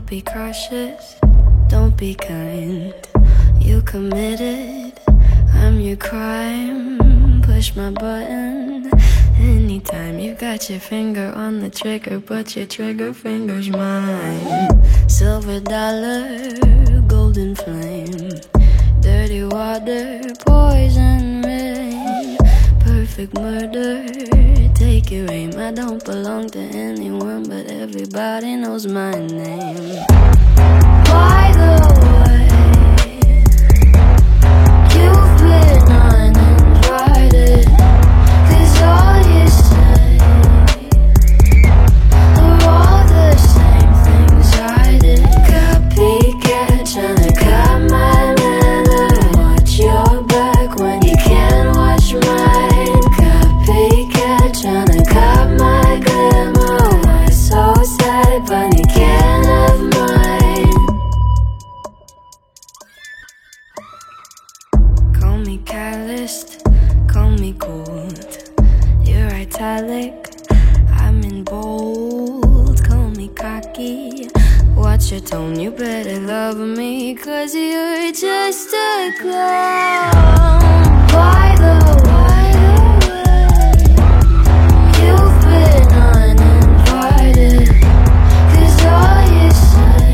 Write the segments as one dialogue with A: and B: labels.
A: be cautious, don't be kind. You committed, I'm your crime. Push my button anytime. You got your finger on the trigger, but your trigger finger's mine. Silver dollar, golden flame, dirty water, poison rain, perfect murder, take your aim. I don't belong to anyone, but everybody knows my name. By the way, you've been uninvited, 'cause all you say are all the same things I did. Copycat, tryna cut my manner. Watch your back when you can't watch mine. Copycat, tryna cut my glamour. Why so sad, but you can't have mine. Call me calloused, call me cold. You're italic, I'm in bold. Call me cocky, watch your tone. You better love me, 'cause you're just a clown. By the way, you've been uninvited, 'cause all you say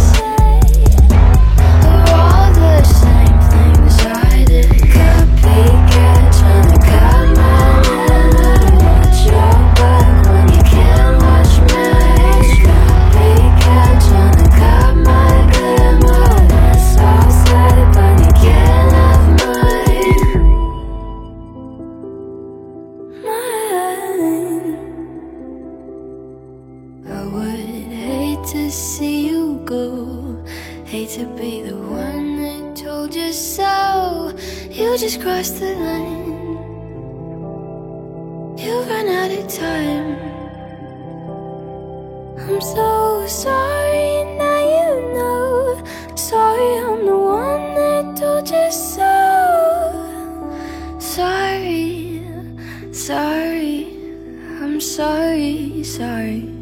A: are all the same things I did. Copycat, tryna cut my manner. Watch your back when you can't watch mine. Copycat, tryna cut my glamour. That's all sad, but you can't have mine. Mine. I would hate to see you go, hate to be the one that told you so. You just crossed the line, you ran out of time. I'm so sorry, now you know. Sorry, I'm the one that told you so. Sorry, sorry, I'm sorry, sorry.